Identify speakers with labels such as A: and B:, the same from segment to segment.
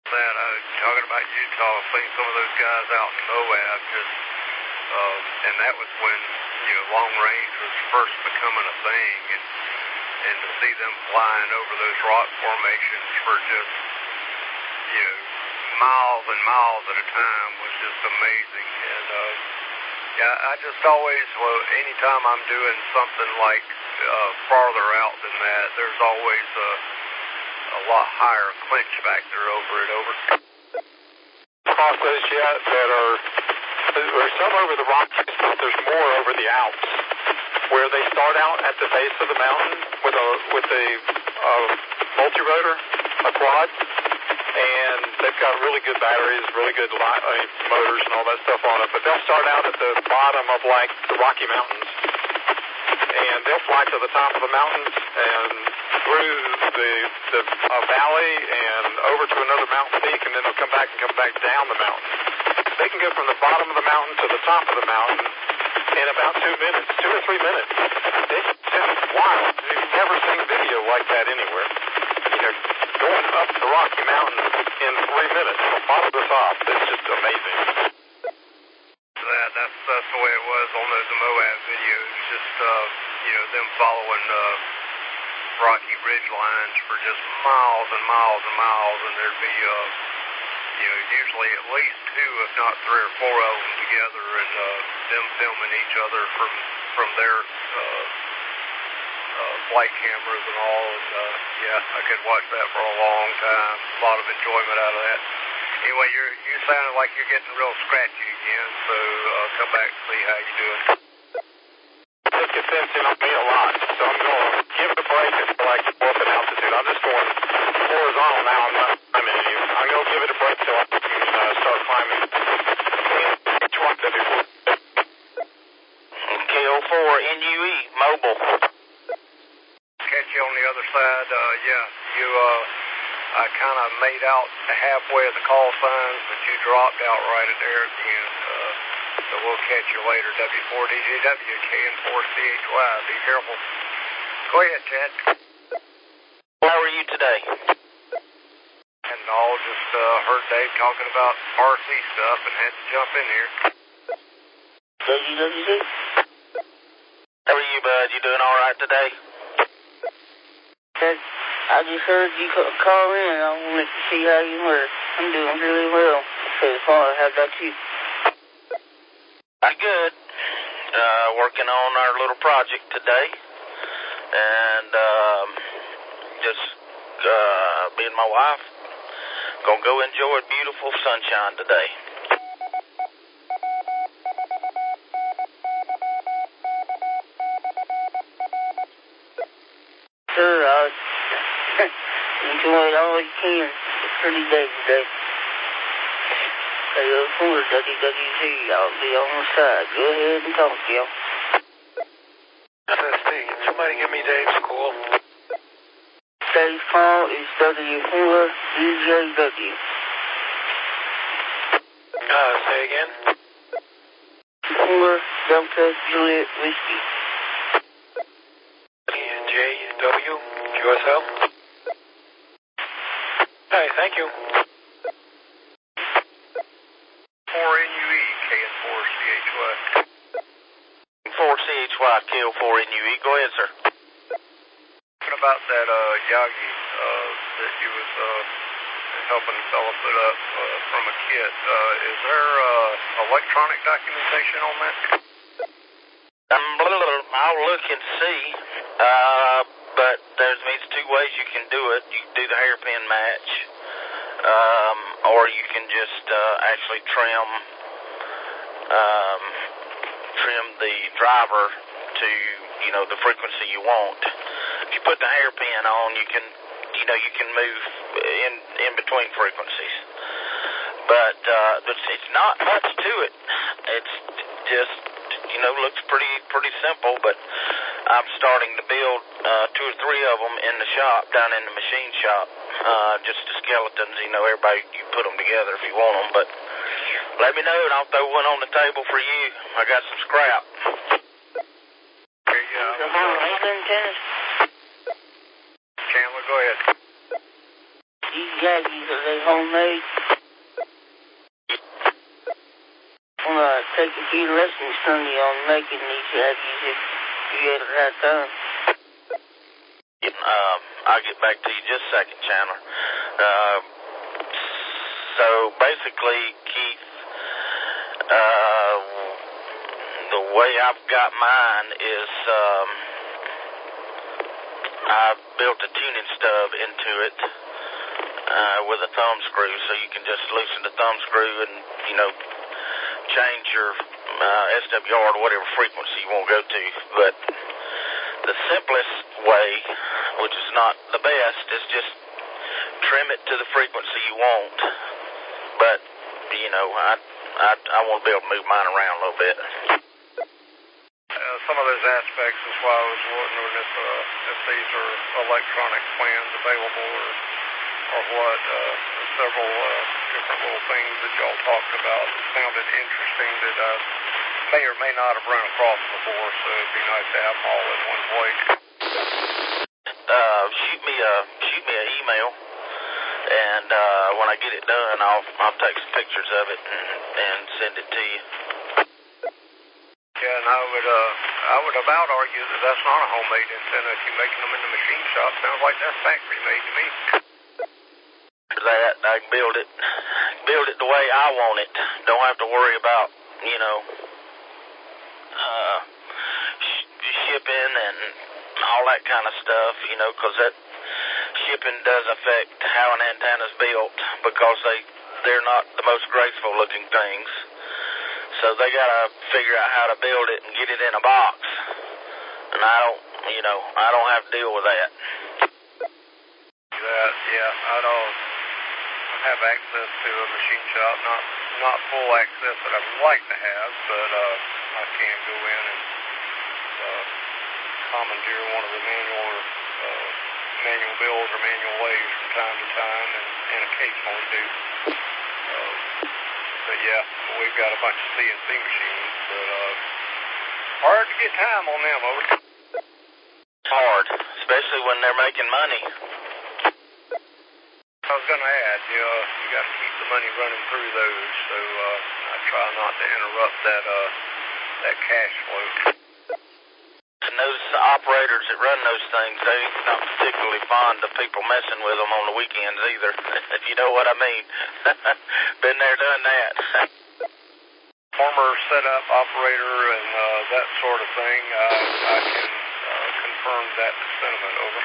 A: That talking about Utah, seeing some of those guys out in Moab, just and that was when long range was first becoming a thing, and to see them flying over those rock formations for just miles and miles at a time was just amazing. And I just always, anytime I'm doing something like farther out than that, there's always a lot higher clinch factor over it.
B: Across those yet there's some over the Rockies, but there's more over the Alps, where they start out at the base of the mountain with a multi-rotor, a quad, and they've got really good batteries, really good motors and all that stuff on it, but they'll start out at the bottom of like the Rocky Mountains, and they'll fly to the top of the mountains and through the valley and over to another mountain peak, and then they'll come back down the mountain. They can go from the bottom of the mountain to the top of the mountain in about 2 minutes, 2 or 3 minutes. It's wild. You've never seen video like that anywhere. Going up the Rocky Mountains in 3 minutes from bottom to top, it's just amazing.
A: That's the way it was on those Moab videos, just them following rocky ridge lines for just miles and miles and miles, and there'd be usually at least 2, if not 3 or 4 of them together, and them filming each other from their flight cameras and all. And I could watch that for a long time. A lot of enjoyment out of that. Anyway, you sounded like you're getting real scratchy again, so come back and see how you doing.
B: This gets in on me a lot, so I'm going to give it a break until I get up in altitude. I'm just going horizontal now. I'm not climbing any. I'm going to give it a break till I can start climbing.
C: KO4 NUE mobile.
A: Catch you on the other side. I kind of made out halfway of the call signs, but you dropped out right there at the end. So we'll catch you later. W4DJW, KN4CHY. Be careful. Go ahead, Chad.
C: How are you today?
A: And all just heard Dave talking about RC stuff and had to jump in here.
C: WWD? How are you, bud? You doing all right today?
D: I just heard you call in. I wanted to see how you were. I'm doing really well so far. How about you?
C: I'm good. Working on our little project today. And just me and my wife gonna go enjoy beautiful sunshine today.
D: Sure, enjoy it all you can. It's a pretty day today. KO4 WWZ, I'll be on the side. Go ahead and talk, y'all.
B: SSD, can somebody give me Dave's call?
D: Dave's call is W4DJW.
B: Say again?
D: 4 Delta Juliet Whiskey.
B: JW QSL? Hey, thank you.
A: 4NUE, KN4CHY.
C: 4CHY, KO4NUE. Go ahead, sir.
A: Talking about that Yagi that you was helping the fella put up from a kit, is there electronic documentation on that?
C: I'll look and see, but there's 2 ways you can do it. You can do the hairpin match, or you can just actually trim the driver to the frequency you want. If you put the hairpin on, you can move in between frequencies, but it's not much to it. It's just looks pretty simple, but I'm starting to build 2 or 3 of them in the shop, down in the machine shop, just the skeletons. Everybody, you put them together if you want them, but let me know and I'll throw one on the table for you. I got some scrap.
A: Chandler, go ahead.
D: These Yagis, they homemade. I'm gonna take a few lessons from you on making these haddies if you ever have time.
C: I'll get back to you just a second, Chandler. So basically, Keith, the way I've got mine is I built a tuning stub into it with a thumb screw, so you can just loosen the thumb screw and, change your SWR to whatever frequency you want to go to. But the simplest way, which is not the best, is just trim it to the frequency you want. But, I want to be able to move mine around a little bit.
A: Some of those aspects is why I was wondering if these are electronic plans available or what. Several different little things that y'all talked about sounded interesting that I may or may not have run across before, so it'd be nice to have them all in one place.
C: Shoot me an email, and when I get it done, I'll take some pictures of it and send it to you.
A: Yeah, and I would about argue that that's not a homemade antenna. If you're making them in the machine shop, sounds like that's factory made to me.
C: That I can build it the way I want it. Don't have to worry about shipping and all that kind of stuff, because that shipping does affect how an antenna's built, because they're not the most graceful looking things. So they gotta figure out how to build it and get it in a box. And I don't have to deal with that.
A: I don't have access to a machine shop, not full access that I would like to have, but I can go in and commandeer one of the manual builds or manual lathes from time to time, and occasionally do. But yeah, we've got a bunch of CNC machines, but hard to get time on them, over.
C: Hard, especially when they're making money.
A: I was going to add, you got to keep the money running through those, so I try not to interrupt that cash flow.
C: And those operators that run those things, they're not particularly fond of people messing with them on the weekends either, if you know what I mean. Been there, done that.
A: Former setup operator and that sort of thing, I can confirm that sentiment, over.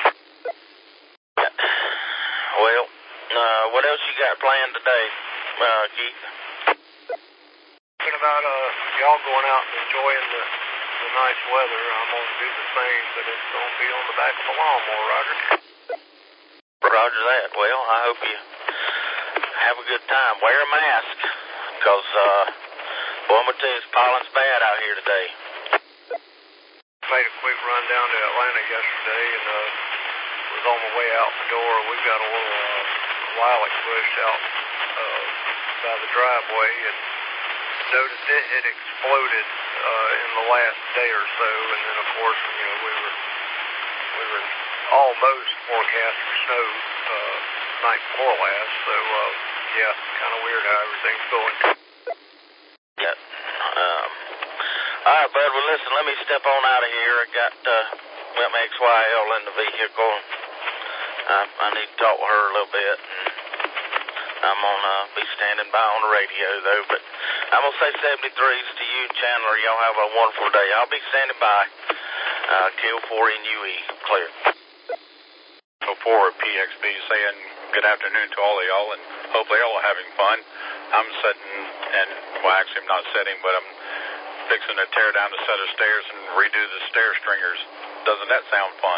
C: Well, what else you got planned today, Keith?
A: Thinking about y'all going out and enjoying the nice weather. I'm going to do the same, but it's going to be on the back of a lawnmower, Roger.
C: Roger that. Well, I hope you have a good time. Wear a mask, because, boy, I'm going to tell you, pollen's bad out here today.
A: Made a quick run down to Atlanta yesterday and was on the way out the door. We've got a little lilac bush out by the driveway, and noticed it had exploded in the last day or so, and then of course we were almost forecast for snow night before last, so yeah, kind of weird how everything's going.
C: Yeah. All right, bud. Well, listen, let me step on out of here. I got my XYL in the vehicle. I need to talk with her a little bit. I'm going to be standing by on the radio, though, but I'm going to say 73s to you, Chandler. Y'all have a wonderful day. I'll be standing by. KO4NUE, clear.
B: KO4 PXB saying good afternoon to all of y'all, and hopefully y'all are having fun. I'm sitting, and, well, actually I'm not sitting, but I'm fixing to tear down a set of stairs and redo the stair stringers. Doesn't that sound fun?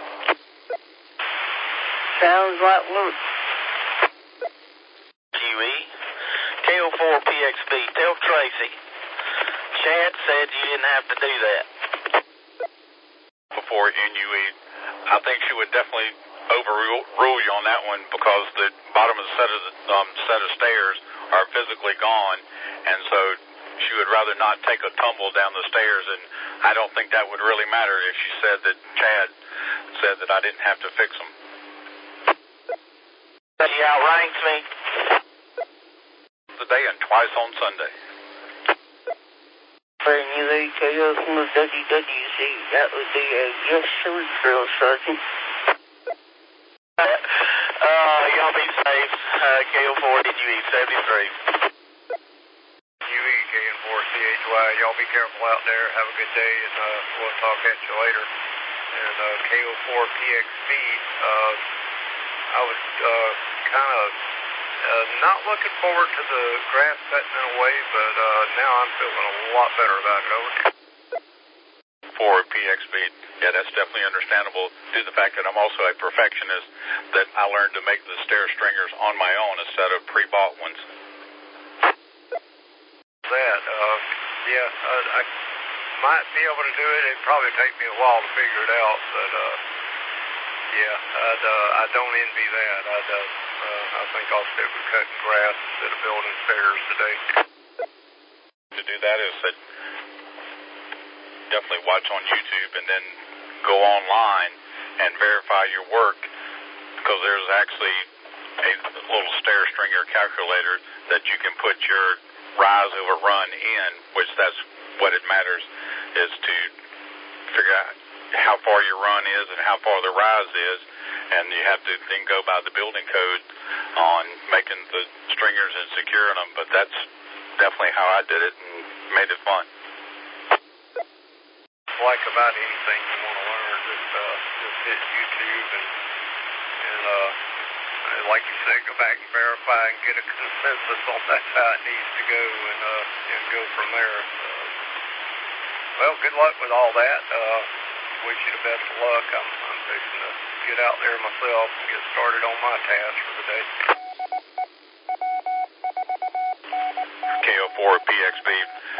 D: Sounds like work.
C: QE, KO4 PXB, tell Tracy. Chad said you didn't have to do that.
B: Before NUE, I think she would definitely overrule you on that one, because the bottom of the set of stairs are physically gone, and so she would rather not take a tumble down the stairs, and I don't think that would really matter if she said that Chad said that I didn't have to fix them.
C: She outranks me.
E: Thursday and twice on Sunday.
D: WAKO4WWC, that would be a yes sir drill, Sergeant.
C: Y'all be safe. KO4 DUE 73.
A: UE KN4CHY, y'all be careful out there. Have a good day, and we'll talk at you later. And KO4PXB, I was kind of not looking forward to the grass cutting in a way, but now I'm feeling a lot better about it. Over.
E: For PXB, yeah, that's definitely understandable due to the fact that I'm also a perfectionist, that I learned to make the stair stringers on my own instead of pre-bought ones.
A: That, I might be able to do it. It'd probably take me a while to figure it out, but I don't envy that. I think I'll stick with cutting grass instead of building stairs today.
E: To do that is that definitely watch on YouTube and then go online and verify your work, because there's actually a little stair stringer calculator that you can put your rise over run in, which that's what it matters, is to figure out how far your run is and how far the rise is, and you have to then go by the building code on making the stringers and securing them. But that's definitely how I did it and made it fun.
A: Like about anything you want to learn, just hit YouTube and like you said, go back and verify and get a consensus on that's how it needs to go, and go from there. Well, good luck with all that. Wish you the best of luck. I'm fixing to get out there myself and get started on my task for the day.
E: KO4 PXB,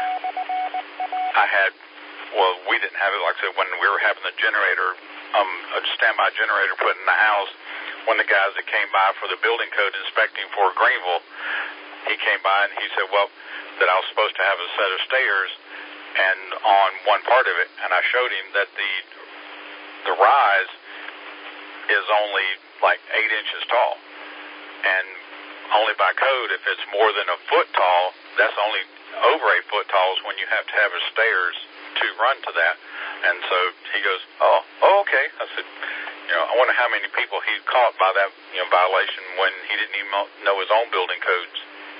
E: we didn't have it, like I said, when we were having the generator, a standby generator put in the house. One of the guys that came by for the building code inspecting for Greenville, he came by and he said, that I was supposed to have a set of stairs and on one part of it, and I showed him that the rise is only like 8 inches tall, and only by code, if it's more than a foot tall, that's only over 8 foot tall is when you have to have a stairs to run to that. And so he goes, oh, okay. I said, I wonder how many people he caught by that violation when he didn't even know his own building codes.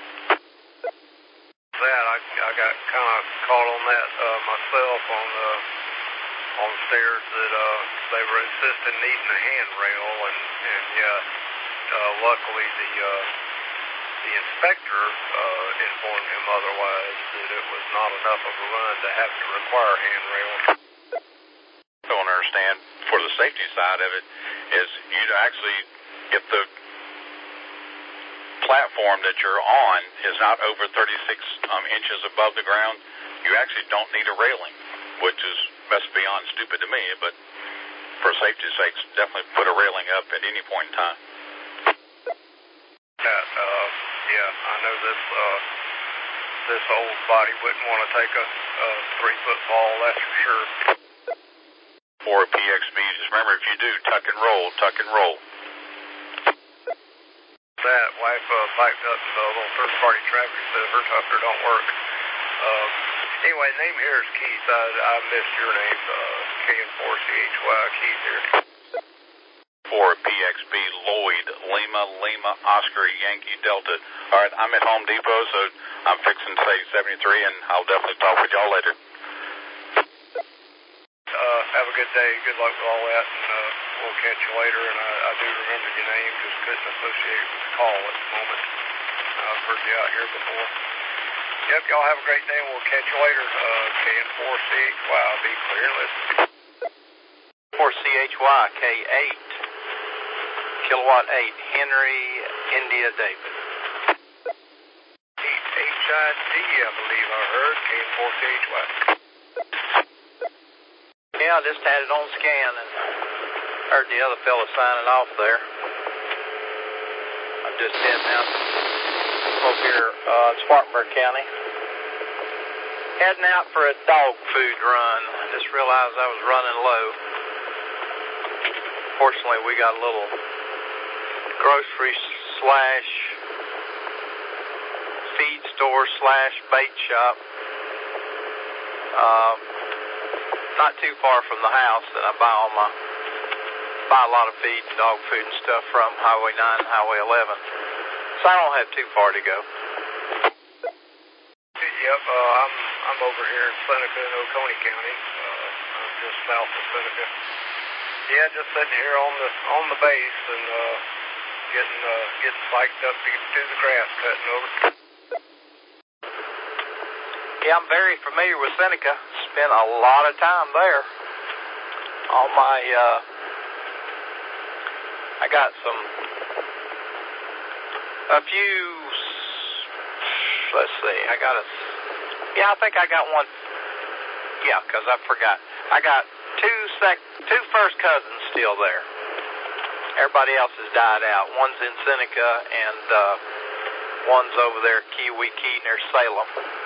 A: That I got kind of caught on that myself on stairs that they were insisting needing a handrail, and luckily the inspector informed him otherwise, that it was not enough of a run to have to require handrail.
E: I don't understand, for the safety side of it, is you actually, if the platform that you're on is not over 36 inches above the ground, you actually don't need a railing, which is best beyond stupid to me, but for safety's sake, definitely put a railing up at any point in time.
A: I know this old body wouldn't want to take a 3-foot fall, that's for sure.
E: For PXB, just remember, if you do, tuck and roll, tuck and roll.
A: That wife piped up to the little third-party traffic, said her tucker don't work. Anyway, name here is Keith. I missed your name, KN4CHY, Keith here.
E: For PXB, Lloyd, Lima, Oscar, Yankee, Delta. All right, I'm at Home Depot, so I'm fixing to say 73, and I'll definitely talk with y'all later.
A: Have a good day. Good luck with all that, and we'll catch you later. And I do remember your name, just couldn't associate with the call at the moment. I've heard you out here before. Yep, y'all have a great day, and we'll catch you later. KN4CHY, be clear and listen.
C: 4CHY, K8, kilowatt 8, Henry, India, David.
A: HID, I believe I heard, KN4CHY.
C: Yeah, I just had it on scan and heard the other fella signing off there. I'm just heading out over here in Spartanburg County. Heading out for a dog food run. I just realized I was running low. Fortunately, we got a little grocery /
F: feed store / bait shop. Not too far from the house that I buy a lot of feed, dog food and stuff from Highway 9 and Highway 11. So I don't have too far to go.
A: Yep, I'm over here in Seneca in Oconee County. I'm just south of Seneca. Yeah, just sitting here on the base and getting psyched up to do the grass cutting over.
F: Yeah, I'm very familiar with Seneca. Spent a lot of time there. On my, I got a few, let's see, I think I got one, yeah, because I forgot. I got two first cousins still there. Everybody else has died out. One's in Seneca and one's over there at Key near Salem.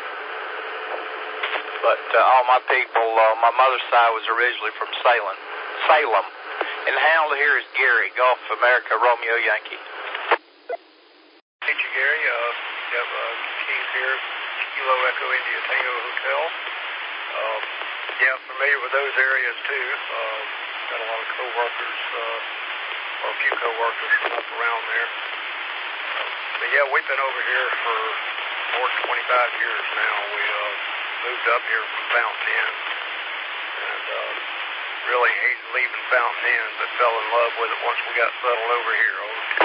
F: But all my people, my mother's side was originally from Salem. And handled here is Gary, Gulf America, Romeo Yankee.
A: Meet you, Gary. Keith here, Kilo Echo India Tango Hotel. Yeah, familiar with those areas too. Got a lot of co-workers, or a few co-workers from up around there. But yeah, we've been over here for more than 25 years now. We moved up here from Fountain Inn, and really hated leaving Fountain Inn, but fell in love with it once we got settled over here.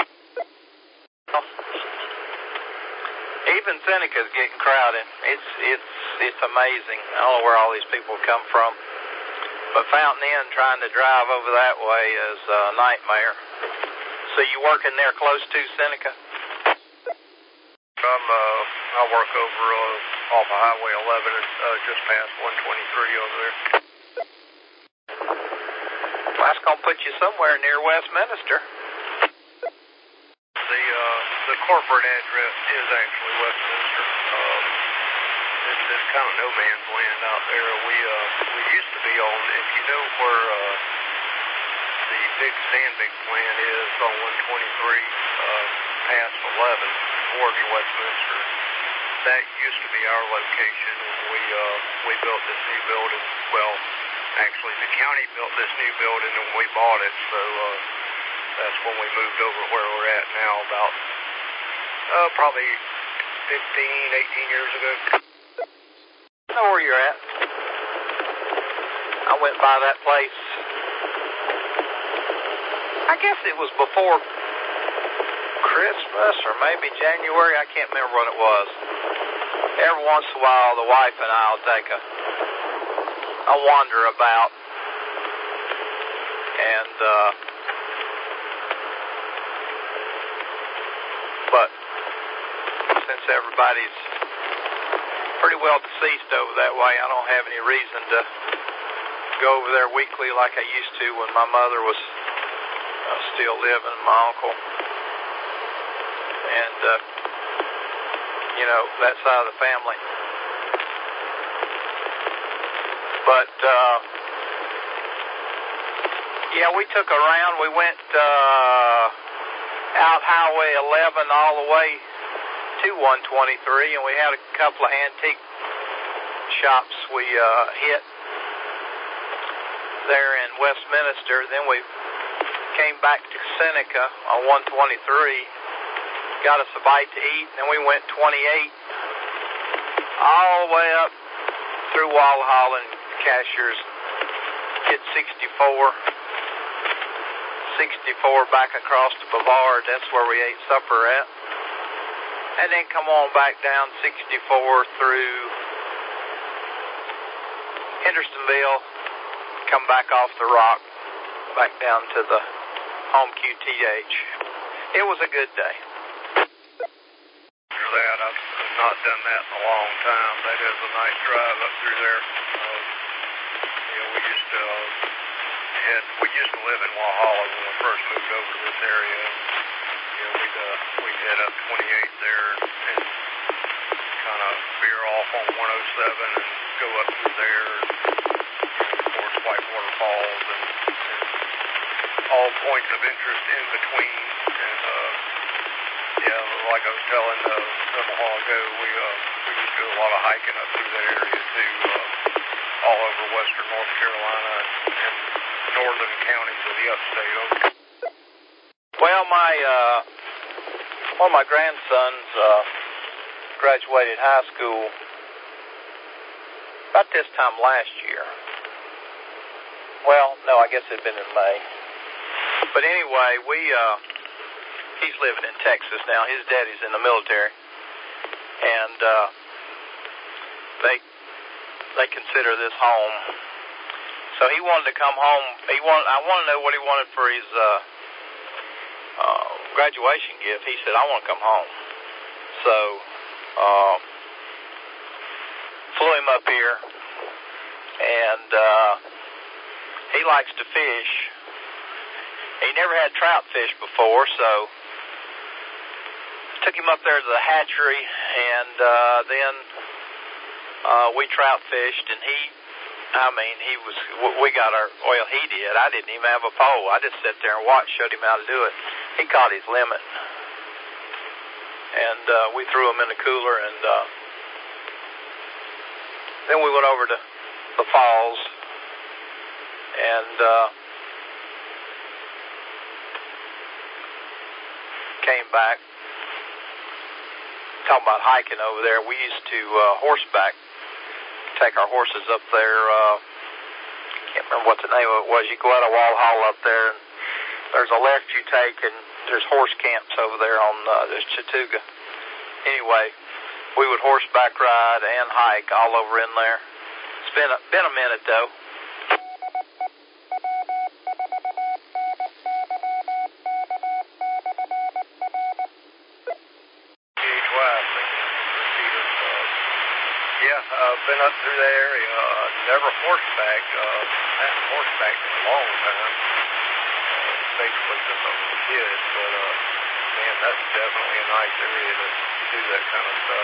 F: Even Seneca's getting crowded. It's amazing. I don't know where all these people come from, but Fountain Inn, trying to drive over that way is a nightmare. So you working there close to Seneca?
A: I work over off of Highway 11 and just past 123 over there.
F: Well, that's going to put you somewhere near Westminster.
A: The corporate address is actually Westminster. It's kind of no man's land out there. We used to be on, if you know where the big Sandvik plant is on 123 past 11 toward Westminster. That used to be our location, and we built this new building. Well, actually, the county built this new building, and we bought it. So that's when we moved over where we're at now, about probably 15, 18 years ago.
F: I know where you're at. I went by that place. I guess it was before Christmas or maybe January. I can't remember what it was. Every once in a while, the wife and I will take a wander about. And, but since everybody's pretty well deceased over that way, I don't have any reason to go over there weekly like I used to when my mother was still living, my uncle. And, that side of the family. But, yeah, we took around. We went out Highway 11 all the way to 123, and we had a couple of antique shops we hit there in Westminster. Then we came back to Seneca on 123, got us a bite to eat, and then we went 28 all the way up through Walhalla and Cashiers, hit 64 back across to Bavard. That's where we ate supper at. And then come on back down 64 through Hendersonville, come back off the rock, back down to the home QTH. It was a good day.
A: After that, I've not done that in a long time. That is a nice drive up through there. We used to live in Walhalla when we first moved over to this area. We'd head up 28 there and kind of veer off on 107 and go up through there. And of course, Whitewater Falls and all points of interest in between. And like I was telling the them a while ago. We used to do a lot of hiking up through that area too, all over western North Carolina and northern counties of the upstate.
F: Well, one of my grandsons graduated high school about this time last year. Well, no, I guess it had been in May. But anyway, he's living in Texas now. His daddy's in the military, and they consider this home. So he wanted to come home. I want to know what he wanted for his graduation gift. He said, "I want to come home." So flew him up here, and he likes to fish. He never had trout fish before, so took him up there to the hatchery, and then we trout fished, and we got he did. I didn't even have a pole. I just sat there and watched, showed him how to do it. He caught his limit, and we threw him in the cooler, and then we went over to the falls, and came back. Talking about hiking over there, we used to horseback, take our horses up there. Can't remember what the name of it was. You go out of Walhall up there, and there's a left you take, and there's horse camps over there on there's Chattooga. Anyway, we would horseback ride and hike all over in there. It's been a minute though.
A: Been up through that area. Never horsebacked. Haven't horsebacked in a long time. Basically since I was a kid. But man, that's definitely a nice area to do that kind of stuff.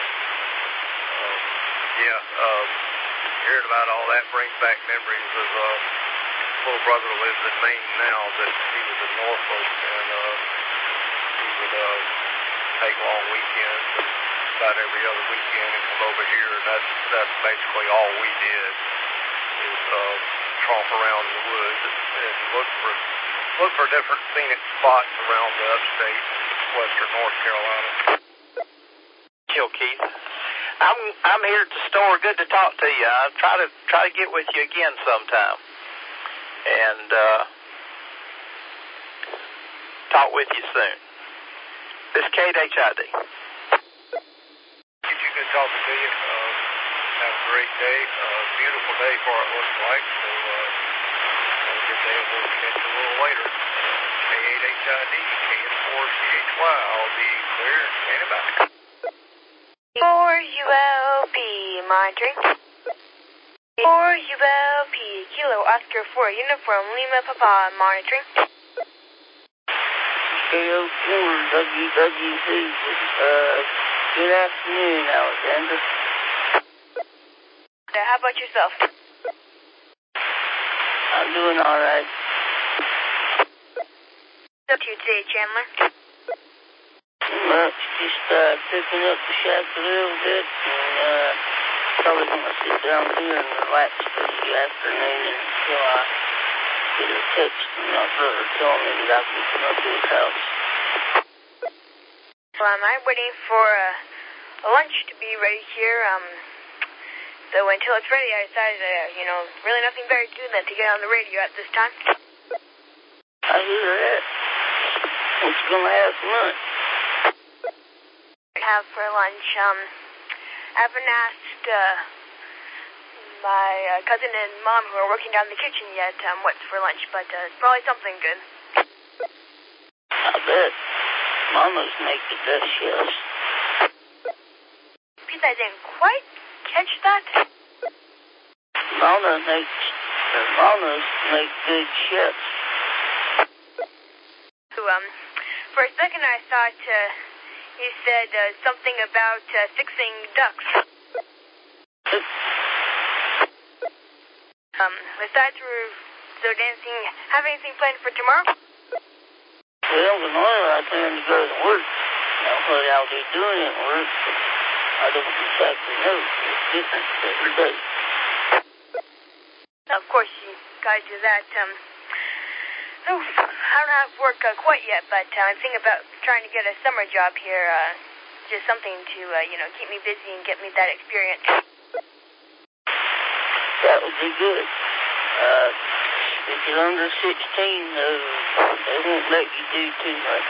A: Hearing about all that brings back memories of little brother lives in Maine now, but he was in Norfolk, and he would take long weekends about every other weekend and come over here, and that's basically all we did is tromp around in the woods and look for different scenic spots around the upstate western North Carolina.
F: Kill Keith. I'm here at the store. Good to talk to you. I'll try to get with you again sometime, and talk with you soon. This is Kate HID.
A: Good talking to you. Have a great day. Beautiful day for it looks like. So have a good day, and we'll catch you a little later. K8HID, KN4CHY. I'll be clear and standing by.
G: 4ULP monitoring. 4ULP Kilo Oscar 4 Uniform Lima Papa monitoring.
D: KO4 WWC. Good afternoon, Alexander.
G: How about yourself?
D: I'm doing all right.
G: What's up to you today, Chandler?
D: Well, just picking up the shack a little bit, and probably going to sit down here and relax for the afternoon until I get a text from my brother telling me that I can come up to his house.
G: Well, I'm waiting for a lunch to be ready here. So until it's ready, I decided, really nothing better to do than to get on the radio at this time.
D: I hear that. What you gonna have for lunch?
G: Have for lunch, I haven't asked my cousin and mom who are working down in the kitchen yet what's for lunch, but it's probably something good.
D: I bet. Mama's make the best shells.
G: Please, I didn't quite catch that.
D: Mama's make good chefs.
G: So, for a second I thought you said something about fixing ducks. Besides, have anything planned for tomorrow?
D: Well, tomorrow I plan to go to work. Now, what I'll be doing at work, I don't exactly know. It's different every day.
G: Of course, you gotta do that. I don't have work quite yet, but I'm thinking about trying to get a summer job here. Just something to, keep me busy and get me that experience.
D: That would be good. If you're under 16, though, they won't let you do too much.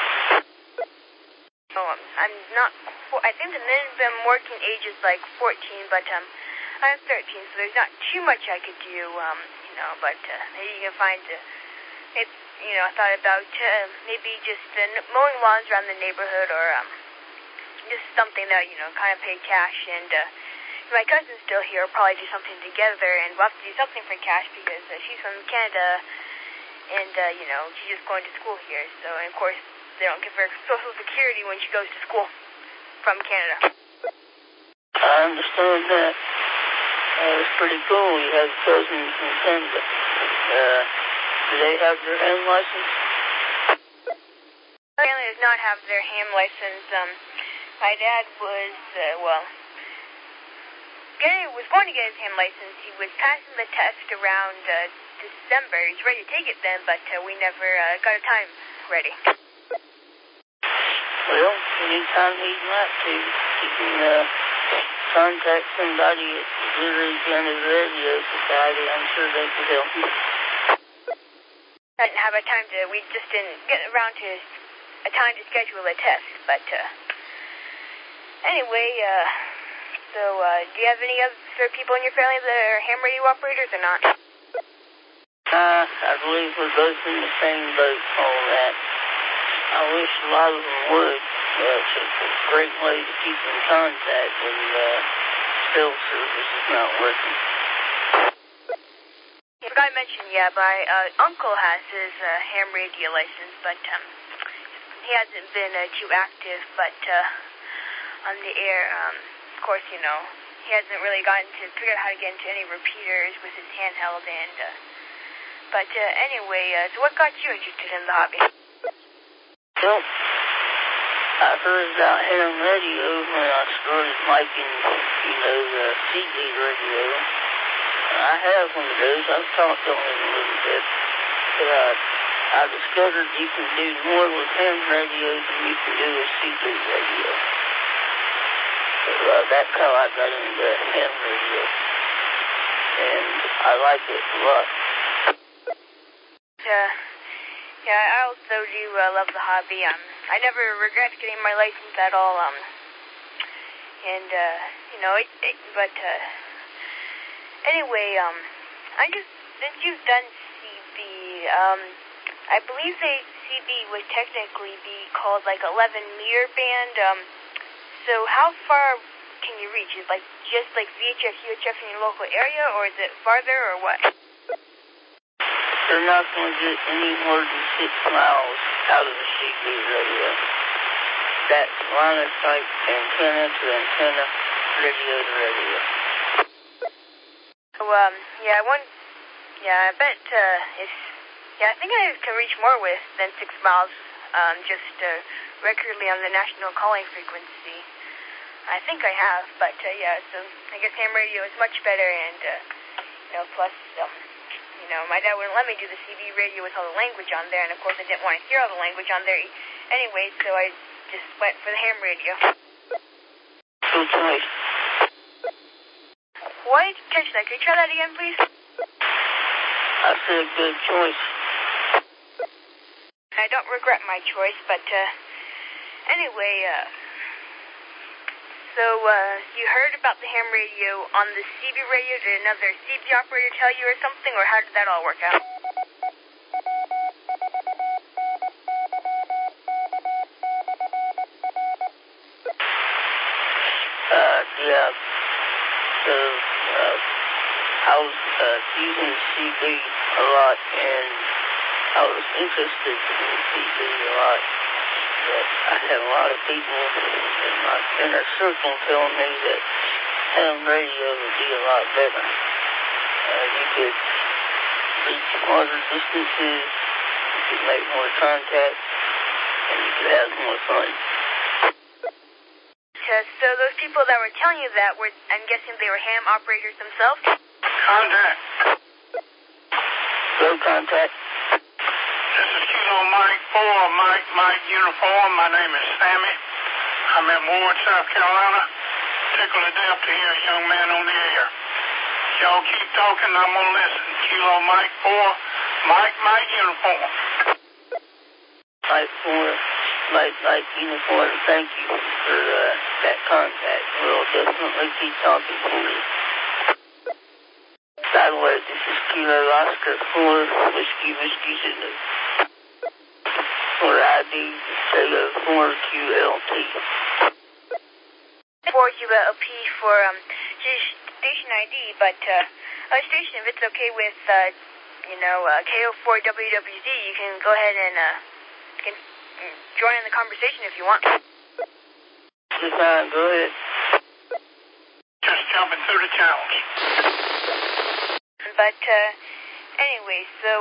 G: Oh, I'm not. I think the minimum working age is like 14, but I'm 13, so there's not too much I could do. But maybe you can find. I thought about maybe just mowing lawns around the neighborhood, or just something that kind of pay cash. And my cousin's still here. We'll probably do something together, and we'll have to do something for cash because she's from Canada, and she's just going to school here. So, and of course, they don't give her Social Security when she goes to school from Canada.
D: I understand that. It's pretty cool. You have cousins in Canada. Do they have their ham license?
G: My family does not have their ham license. My dad was, was going to get his ham license. He was passing the test around December. He's ready to take it then, but we never got a time ready.
D: Well, anytime he'd like to, he can contact somebody at the Missouri County Radio Society. I'm sure they could help him.
G: I didn't have a time to, we just didn't get around to a time to schedule a test, but anyway, so do you have any other people in your family that are ham radio operators or not?
D: I believe we're both in the same boat on that. I wish a lot of them would. It's a great way to keep in contact when cell service is not working.
G: I forgot to mention, my uncle has his ham radio license, but he hasn't been too active, but on the air, of course, he hasn't really gotten to figure out how to get into any repeaters with his handheld, and but anyway, so what got you interested in the hobby?
D: Well, I heard about ham radio when I started liking, the CB radio. I have one of those. I've talked on it a little bit. But I discovered you can do more with ham radio than you can do with CB radio. So that's how I got into ham radio. And I like it a lot.
G: I also do love the hobby. I never regret getting my license at all. But anyway, since you've done CB, I believe CB would technically be called like 11-meter band. So how far can you reach? Is it just like VHF, UHF in your local area, or is it farther, or what?
D: They're not going to get any more than 6 miles out of the CB radio. That's line-of-sight antenna to antenna, radio to radio.
G: So, I bet I think I can reach more than 6 miles, just regularly on the national calling frequency. I think I have, but so I guess ham radio is much better, and plus, my dad wouldn't let me do the CB radio with all the language on there, and of course I didn't want to hear all the language on there anyway, so I just went for the ham radio.
D: Good choice.
G: Why did you catch that? Could you try that again, please?
D: I said good choice.
G: I don't regret my choice, but anyway, so you heard about the ham radio on the CB radio? Did another CB operator tell you or something, or how did that all work out?
D: So I was using CB a lot, and I was interested in CB a lot. But I had a lot of people in my inner circle telling me that ham radio would be a lot better. You could reach farther distances, you could make more contact, and you could have more fun.
G: so those people that were telling you that, I'm guessing they were ham operators themselves?
H: Contact.
D: Low contact.
H: This is Kilo Mike 4, Mike Uniform. My name is Sammy. I'm in Ward, South Carolina. Tickled to death to hear a young man on the air. Y'all keep talking, I'm going to listen. Kilo Mike 4, Mike Uniform.
D: Mike 4, Mike Uniform. Thank you for that contact. We'll definitely keep talking for you. Satellite, this is Kilo Oscar 4, Whiskey Zulu. For ID, Kilo 4QLT.
G: 4QLP for station ID, but station, if it's okay with, KO4WWZ, you can go ahead and join in the conversation if you want.
D: Good time, go ahead.
H: Just jumping through the channels.
G: But anyway, so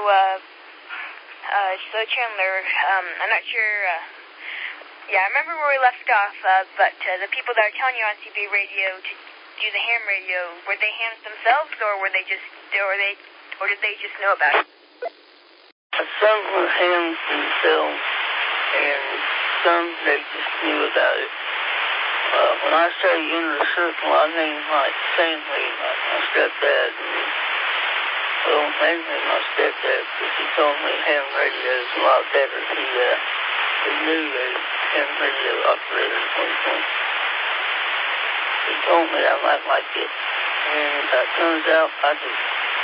G: Chandler, I'm not sure. I remember where we left off. But the people that are telling you on CB radio to do the ham radio, were they hams themselves, or did they just know about it?
D: Some were hams themselves, and some they just knew about it. When I say inner circle, I mean like family, like my stepdad. Well, mainly my stepdad, because he told me ham radio is a lot better. He knew a ham radio operator at one point. He told me I might like it, and it turns out I do.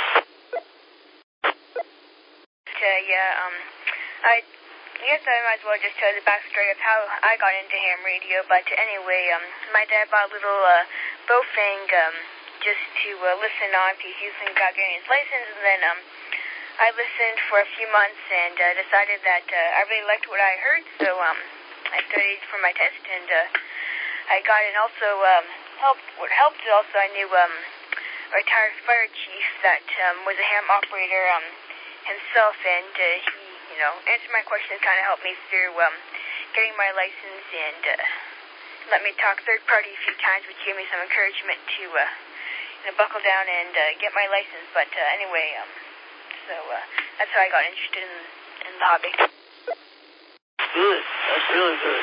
G: I guess I might as well just tell the backstory of how I got into ham radio. But anyway, my dad bought a little Bofang just to listen on if he's using without getting his license, and then I listened for a few months and decided that I really liked what I heard, so I studied for my test, and I got it. And also what helped is also I knew a retired fire chief that was a ham operator himself, and he answered my questions, kind of helped me through getting my license, and let me talk third party a few times, which gave me some encouragement to buckle down and get my license. But anyway, so that's how I got interested in the hobby.
D: Good. That's really good.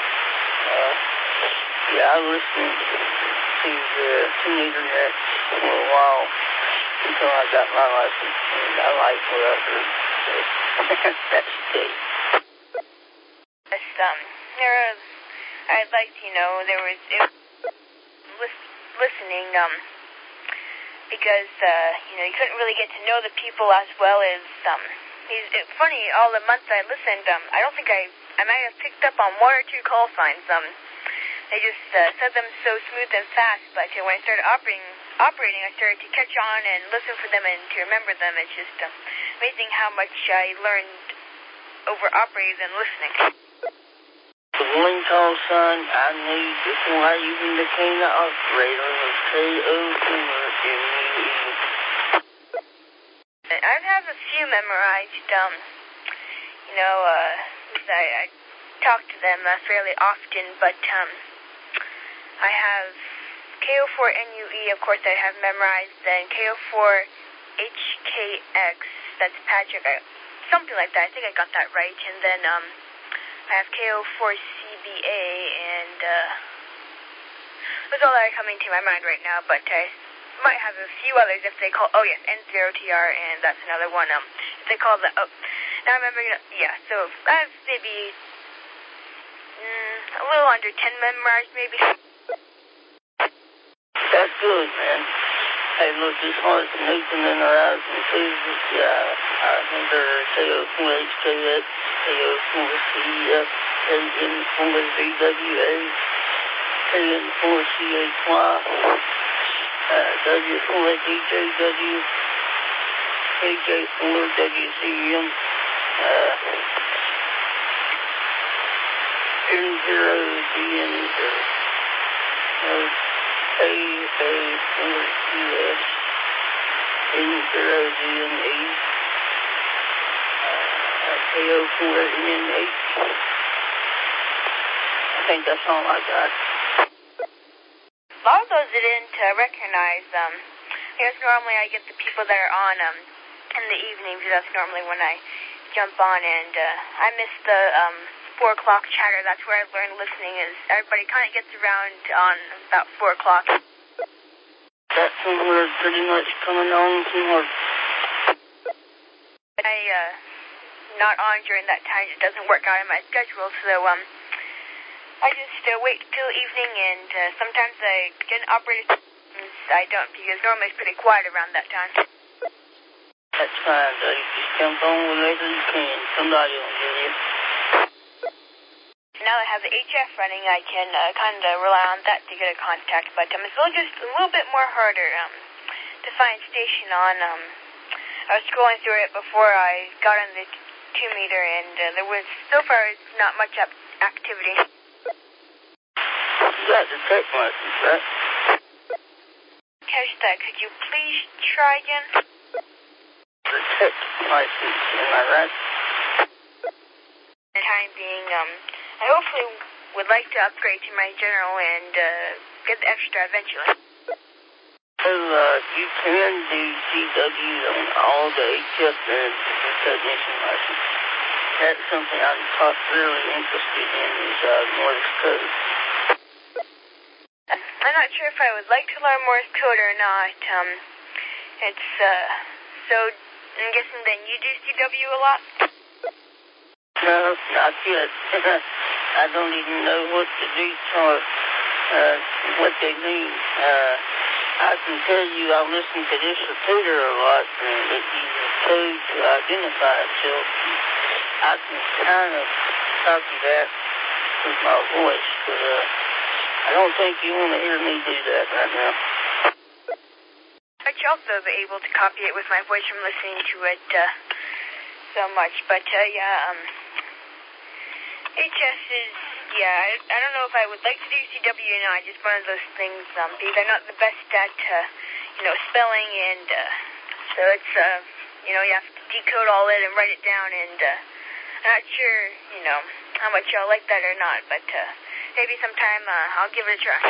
D: I listened to the internet for a while until I got my license, and I like what I heard. So that's good.
G: Yes, I'd like to there was listening because you couldn't really get to know the people as well as it's funny, all the months I listened, I don't think I might have picked up on one or two call signs. They just said them so smooth and fast, but when I started operating, I started to catch on and listen for them and to remember them. It's just amazing how much I learned over operating than listening.
D: The one call sign I knew before I even became an operator was KO4MUE.
G: I have a few memorized. I talk to them fairly often, but I have KO4NUE, of course, I have memorized, then KO4HKX, that's Patrick, something like that. I think I got that right. And then I have KO4CBA, and those are all that are coming to my mind right now, but I might have a few others if they call, N0TR, and that's another one, if they call that, now I remember, so I have maybe a little under 10 memorized, maybe.
D: That's good, man. Hey, look, this heart's Nathan and Horizon too. I remember KO4HKX, KO4CF, KN4VWA, KN4CHY, W4DJW, KJ4WCM, N0DN0, AA4QS, N0DNE, KO4NH. I think that's all I got.
G: called those I didn't recognize. I guess normally I get the people that are on in the evening, because that's normally when I jump on, and I missed the 4 o'clock chatter. That's where I learned listening, is everybody kind of gets around on about 4 o'clock.
D: That's when we're pretty much coming on some more.
G: Not on during that time. It doesn't work out in my schedule, so I just wait till evening, and sometimes I get an operator. I don't, because normally it's pretty quiet around that time.
D: That's fine, Dave. Just jump on whenever you can. Somebody will get you.
G: Now I have the HF running, I can kind of rely on that to get a contact, but it's just a little bit more harder to find station on. I was scrolling through it before I got on the 2-meter, and there was, so far, not much activity.
D: You got the tech license, right?
G: Catch that. Could you please try again?
D: The tech license, am I right?
G: For the time being, I hopefully would like to upgrade to my general and get the extra eventually.
D: Well, you can do CW on all the HF and technician license. That's something I'm really interested in, is Morse code.
G: I'm not sure if I would like to learn Morse code or not. It's, so I'm guessing then you do CW a lot?
D: No, not yet. I don't even know what to do or what they mean. I can tell you I listen to this repeater a lot, and it uses code to identify itself. I can kind of copy that with my voice, but I don't think you want to hear me do that right now.
G: I'd also be able to copy it with my voice from listening to it so much, but HS is, I don't know if I would like to do CW or not. Just one of those things, because I'm not the best at, spelling, and so it's, you have to decode all it and write it down, and I'm not sure, how much y'all like that or not, but maybe sometime I'll give it a try.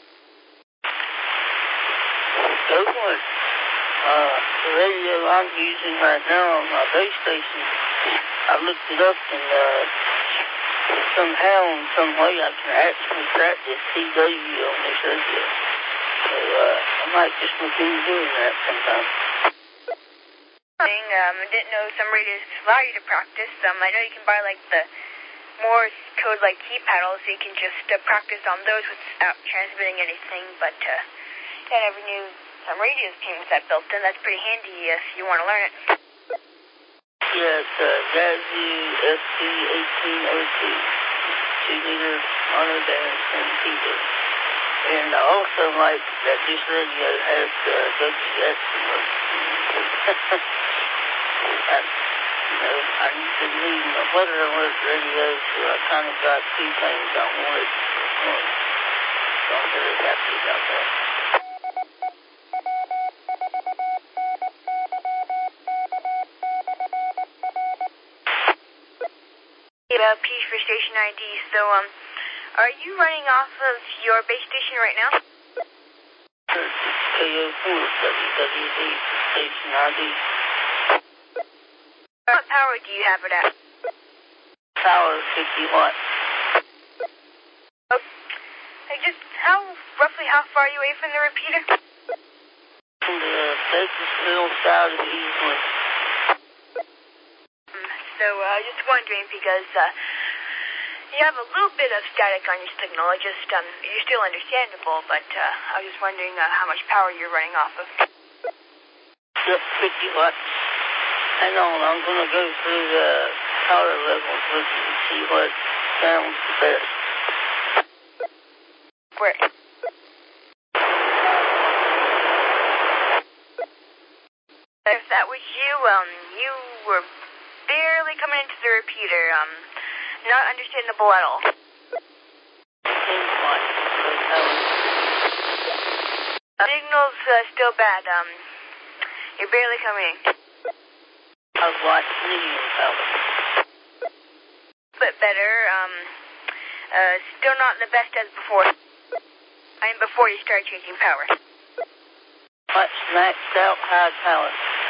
D: Go for it. The radio I'm using right now on my base station, I looked it up, and somehow, in some way, I can actually practice CW on this radio. So I might just look into doing that sometime.
G: I didn't know some radios allow you to practice. I know you can buy the Morse code key paddles, so you can just practice on those without transmitting anything. But I never knew some radios came with that built in. That's pretty handy if you want to learn it.
D: Yeah, it's Yazoo SC1802, 2-liter monoband transceiver. And I also like that this radio has WX alert. I've been reading a weather alert radio, so I kind of got 2 things I wanted at once. So I'm very happy about that.
G: P for station ID. So, are you running off of your base station right now?
D: KO4 WWD for station ID.
G: What power do you have it at?
D: Power 50 watts.
G: Roughly how far are you away from the repeater?
D: From the Bakersfield side of Eastwood.
G: So, just wondering, because you have a little bit of static on your signal. You're still understandable, but I was just wondering how much power you're running off of.
D: Yep, 50 watts. Hang on, I'm going to go through the power levels with you and see what sounds the best.
G: Where? If that was you, you were barely coming into the repeater. Not understandable at all. Signal's still bad. You're barely coming in.
D: I've watched medium power.
G: Bit better. Still not the best as before. I mean, before you start changing power.
D: What's maxed out high power?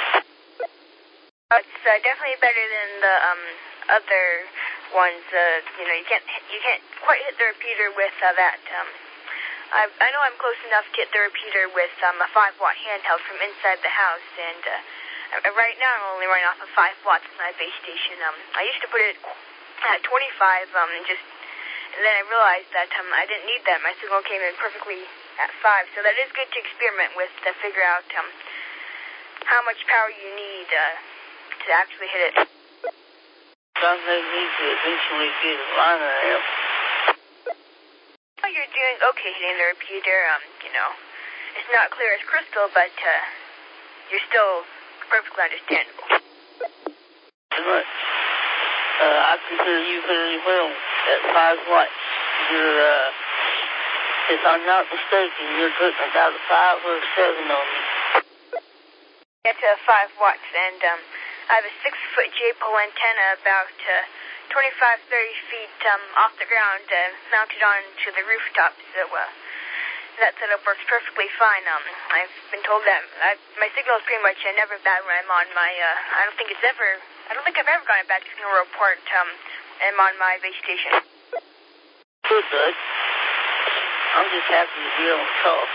G: It's definitely better than the other ones. You know, you can't quite hit the repeater with that. I know I'm close enough to hit the repeater with a 5-watt handheld from inside the house, and right now I'm only running off of 5 watts in my base station. I used to put it at 25, and then I realized that I didn't need that. My signal came in perfectly at 5, so that is good to experiment with to figure out how much power you need to actually hit it.
D: Some may need to eventually get a liner out.
G: Well, you're doing okay hitting the repeater. You know, it's not clear as crystal, but you're still perfectly understandable.
D: Too much. I can hear you very well at 5 watts. You're, if I'm not mistaken, you're putting about a 5 or a 7 on me.
G: It's 5 watts, and I have a 6-foot J-pole antenna about 25, 30 feet off the ground, mounted onto the rooftop, so that setup works perfectly fine. I've been told that my signal is pretty much never bad when I'm on my, I don't think I've ever gotten a bad signal report I'm on my base station.
D: Good. I'm just happy to be able to talk.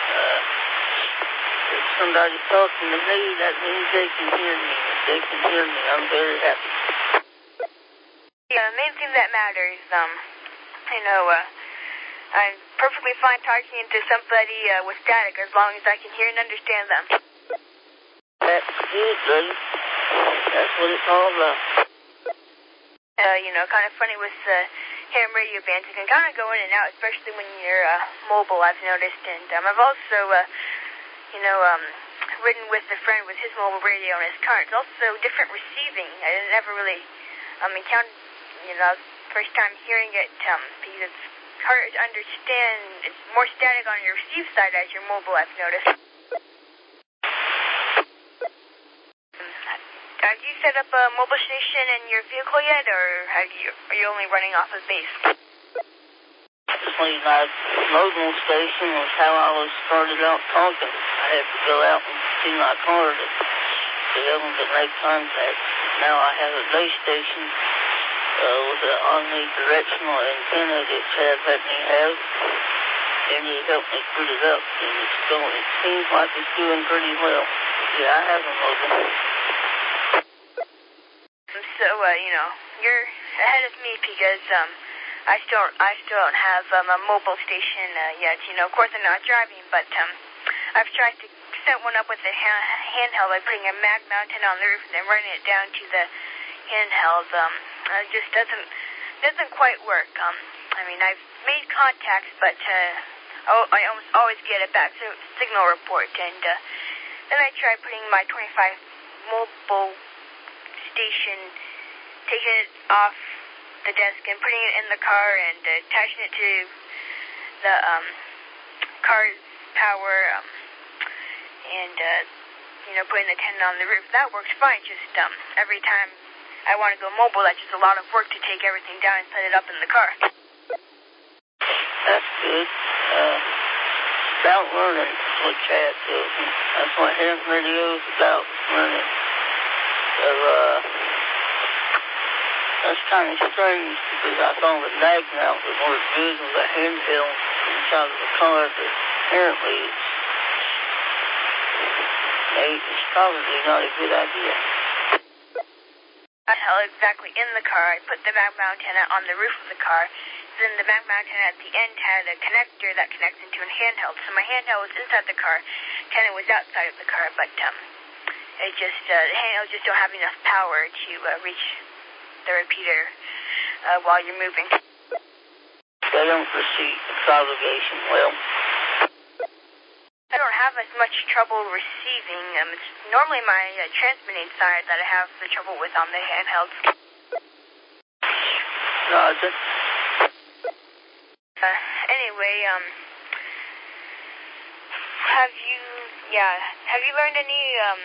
D: If somebody's talking to me, that means they can hear me. If they can hear me, I'm very happy.
G: Yeah, the main thing that matters, you know, I'm perfectly fine talking to somebody with static as long as I can hear and understand them.
D: That's good, buddy. That's what it's all about.
G: You know, kind of funny with ham radio bands. You can kind of go in and out, especially when you're mobile, I've noticed. And I've also, you know, ridden with a friend with his mobile radio in his car. It's also different receiving. I never really encountered, you know, first time hearing it, because it's harder to understand. It's more static on your receive side as your mobile, I've noticed. Have you set up a mobile station in your vehicle yet, or are you only running off of base?
D: Actually, my mobile station was how I was started out talking. I had to go out and see my car to be able to make contact. Now I have a base station with an omnidirectional antenna that Chad let me have, and he helped me put it up, and it seems like it's doing pretty well. Yeah, I have a mobile.
G: So, you know, you're ahead of me because I still don't have a mobile station yet. You know, of course I'm not driving, but I've tried to set one up with a handheld by putting a mag mount on the roof and then running it down to the handheld. It just doesn't quite work. I mean, I've made contacts, but I almost always get a back signal report, and then I tried putting my 25 mobile station, taking it off the desk and putting it in the car and attaching it to the car's power, and you know, putting the antenna on the roof. That works fine. Just every time I want to go mobile, that's just a lot of work to take everything down and set it up in the car.
D: That's good. About learning is what Chad tells me. That's what ham radio is about, learning. So, that's kind of strange because I thought a mag mount would work good with a handheld inside of the car, but apparently it's probably not a good idea.
G: Not exactly in the car. I put the mag mount antenna on the roof of the car. Then the mag mount antenna at the end had a connector that connects into a handheld. So my handheld was inside the car, antenna was outside of the car, but it just the handheld just don't have enough power to reach the repeater while you're moving.
D: They don't receive propagation well.
G: I don't have as much trouble receiving. It's normally my transmitting side that I have the trouble with on the handhelds.
D: Roger.
G: Anyway, have you learned any,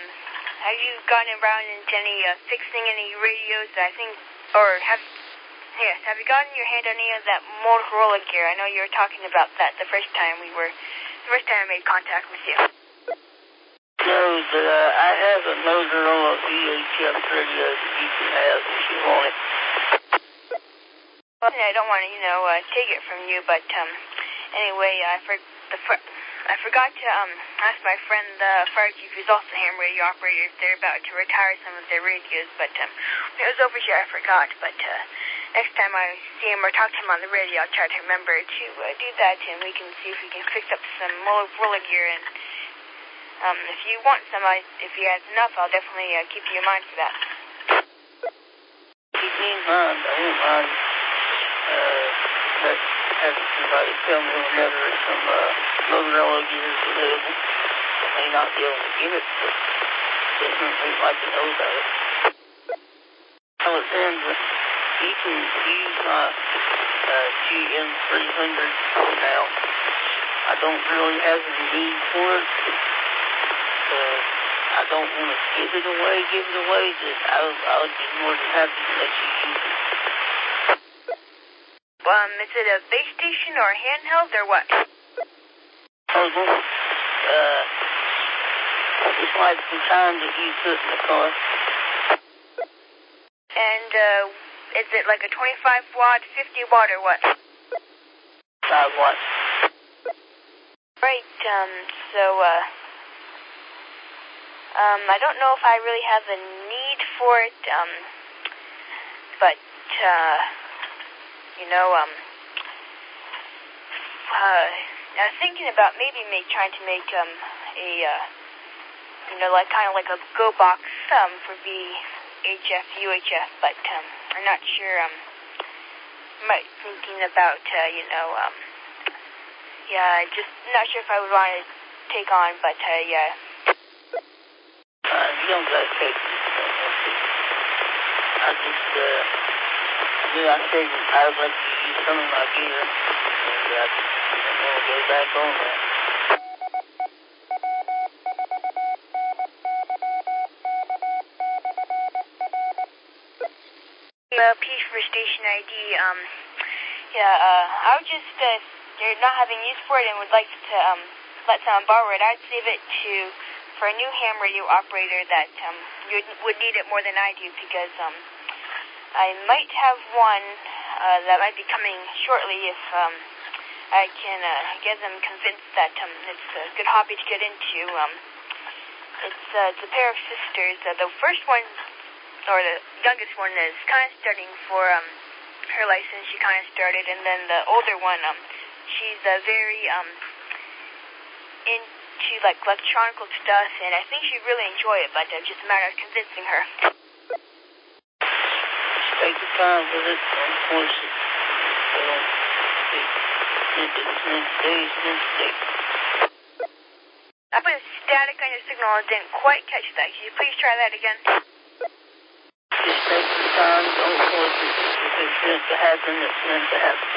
G: have you gotten around into any fixing any radios? I think, or have Yes, have you gotten your hand on any of that Motorola gear? I know you were talking about that the first time I made contact with you.
D: No, but I have a Motorola VHF radio that you can have if you want it.
G: Well, I don't want to, take it from you, but anyway, I forgot to ask my friend, the fire chief, who's also a ham radio operator, if they're about to retire some of their radios, but when it was over here, I forgot, but next time I see him or talk to him on the radio, I'll try to remember to do that, and we can see if we can fix up some Motorola gear, and if you want some, if he has enough, I'll definitely keep you in mind for that.
D: Keep me in mind. I won't mind having somebody tell me whenever some Motorola gear is available. I may not be able to give it, but definitely like to know about it. Alexandra, you can use my GM300 for now. I don't really have any need for it. I don't want to give it away, but I would be more than happy to let you use it.
G: Is it a base station or handheld or what?
D: It's like the kind that you put in the car.
G: And is it like a 25 watt, 50 watt, or what?
D: 5 watts.
G: Right, I don't know if I really have a need for it, but, I was thinking about maybe trying to make like a go box for VHF, UHF, but I'm not sure. Might thinking about just not sure if I would want to take on, but yeah.
D: You don't got to take it. I figured I would like to use some of my gear, and I want to go back on that.
G: P for station ID. I would just, if you're not having use for it and would like to let someone borrow it, I'd save it for a new ham radio operator that you would need it more than I do, because I might have one that might be coming shortly if I can get them convinced that it's a good hobby to get into. It's a pair of sisters. The first one, or the youngest one, is kind of studying for her license. She kind of started, and then the older one, she's very into like electronical stuff, and I think she'd really enjoy it, but it's just a matter of convincing her.
D: Take your time with it. Don't force it.
G: I put a static on your signal and didn't quite catch that. Could you please try that again?
D: Just take your time. Don't force it. If it's meant to happen, it's meant to happen.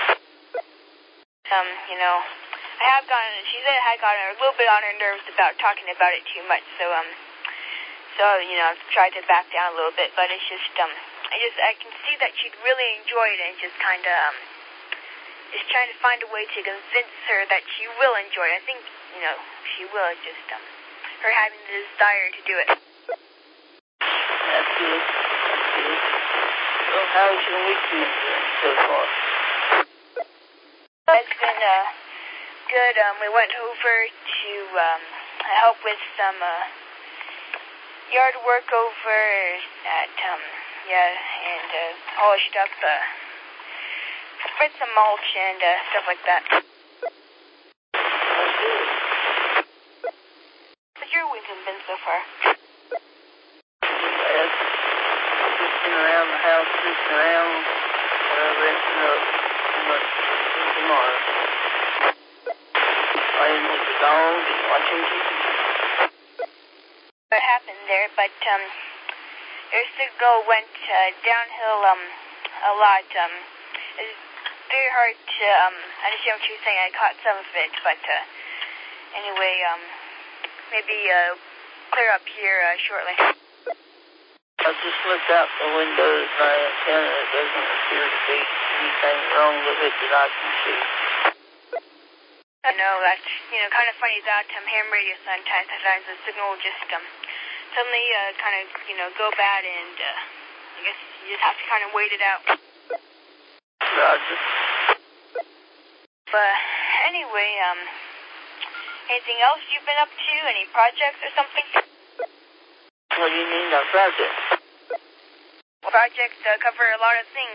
G: I have she said I had gotten a little bit on her nerves about talking about it too much, so I've tried to back down a little bit, but it's just, I can see that she'd really enjoy it, and just kind of, just trying to find a way to convince her that she will enjoy it. I think, she will. It's just, her having the desire to do it.
D: That's good. Well, how's your week been so far?
G: It's been, good. We went over to, help with some, yard work over at, and polished up, spread some mulch and stuff like that. How's your week been so far?
D: Just been around the house, sitting around, resting up, much tomorrow. Playing with the dog and watching TV.
G: What happened there, but your signal went downhill a lot. It's very hard to understand what you were saying. I caught some of it, but anyway, maybe clear up here shortly.
D: I just looked out the windows of my antenna. It doesn't appear to be anything wrong with it that I can see.
G: I know, that's, kind of funny about ham radio sometimes. Sometimes the signal will just suddenly kind of, go bad, and I guess you just have to kind of wait it out.
D: Roger.
G: But anyway, anything else you've been up to? Any projects or something?
D: What do you mean by project?
G: Projects cover a lot of things.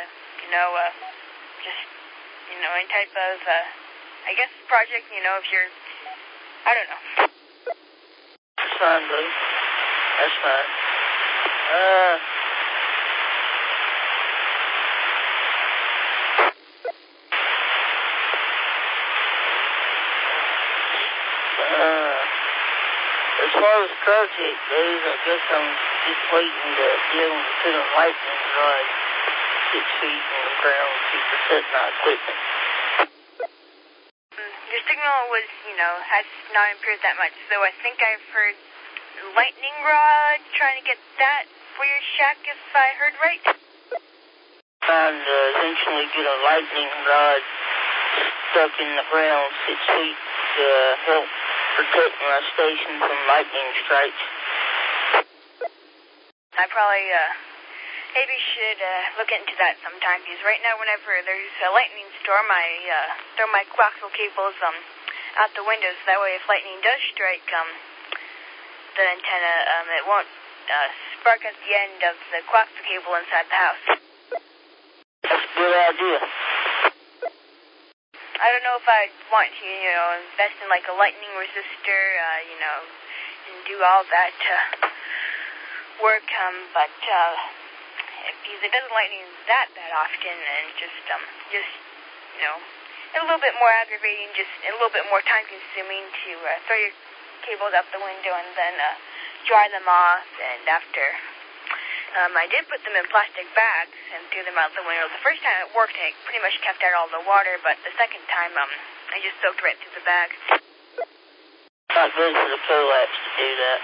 G: Any type of, I guess, project, if you're, I don't know.
D: That's fine, buddy. That's fine. As far as project goes, I guess I'm just waiting to be able to put a lightning rod 6 feet in the ground to protect my equipment.
G: Your signal was, has not improved that much, so I think I've heard lightning rod, trying to get that for your shack, if I heard right.
D: Trying to eventually get a lightning rod stuck in the ground 6 feet to help protect my station from lightning strikes.
G: I probably, maybe should look into that sometime, because right now whenever there's a lightning storm, I throw my coaxial cables out the window, so that way if lightning does strike the antenna, it won't spark at the end of the coaxial cable inside the house.
D: That's a good idea.
G: I don't know if I'd want to, invest in like a lightning resistor, and do all that work, but because it doesn't lightning that often, and just a little bit more aggravating, just a little bit more time consuming to throw your cables out the window and then dry them off. And after I did put them in plastic bags and threw them out the window. The first time it worked, I pretty much kept out all the water, but the second time I just soaked right through the bag.
D: Not good for the prolapse to do that.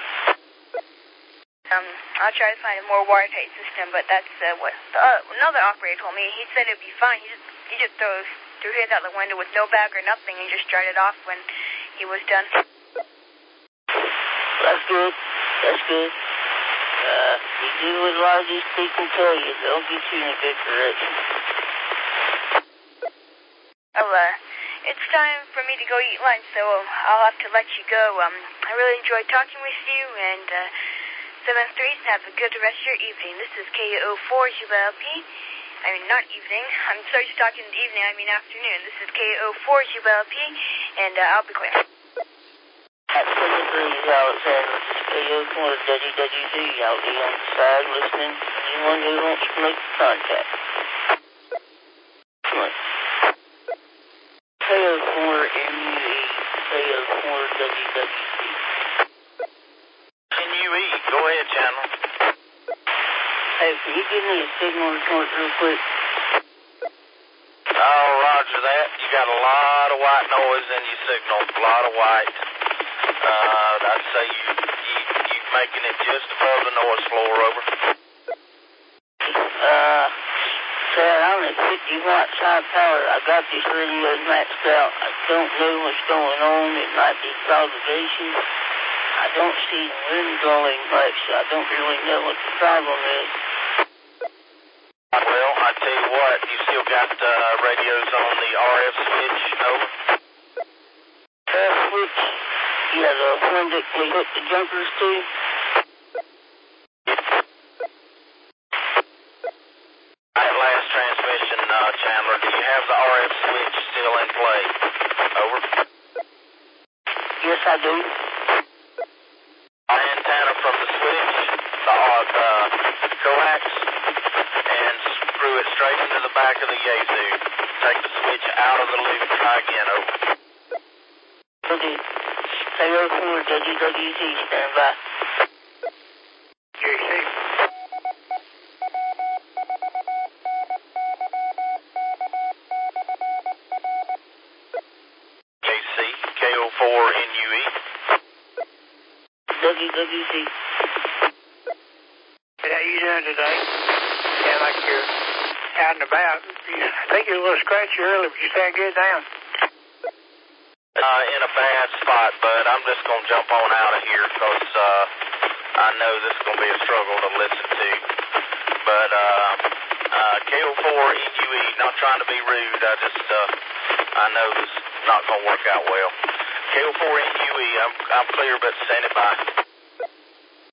G: I'll try to find a more watertight system, but that's what another operator told me. He said it'd be fine. He just threw his out the window with no bag or nothing and just dried it off when he was done.
D: That's good. That's good. You do what a lot of these people tell you. They'll get you in a good direction.
G: It's time for me to go eat lunch, so I'll have to let you go. I really enjoyed talking with you, and 7-3, have a good rest of your evening. This is KO4ULP. I mean, not evening. I'm sorry to talk in the evening. I mean afternoon. This is KO4ULP, and I'll be clear.
D: At 7-3, Alexander. KO4WWZ. I'll be on the side listening to anyone who wants to make contact. Come on. KO4MUE. KO4WWZ.
C: NUE, go ahead, Channel.
D: Hey, can you give me a signal report real quick?
C: Oh, roger that. You got a lot of white noise in your signal. A lot of white. I'd say you making it just above the noise floor, over.
D: Sir, I'm at 50 watts high power. I got this radio maxed out. I don't know what's going on. It might be propagation. I don't see the wind blowing much, so I don't really know what the problem is.
C: Well, I tell you what, you still got radios on the RF switch, over?
D: Switch? Yeah, the one that we hook the jumpers to?
C: That last transmission, Chandler, do you have the RF switch still in play? Over?
D: Yes, I do.
C: Antenna from the switch, the coax, and screw it straight into the back of the Yazoo. Take the switch out of the loop. Try again, over.
D: Okay. KO4WWZ, stand by.
H: JC.
C: JC, KO4NUE.
D: WWZ.
H: How you doing today?
F: Yeah, like you're
H: Out and about. I think you're a little scratchy early, but you sound good now.
C: in a bad spot, but I'm just going to jump on out of here because I know this is going to be a struggle to listen to. But KO4 NUE, not trying to be rude, I know this is not going to work out well. KO4 NUE, I'm clear, but send it by.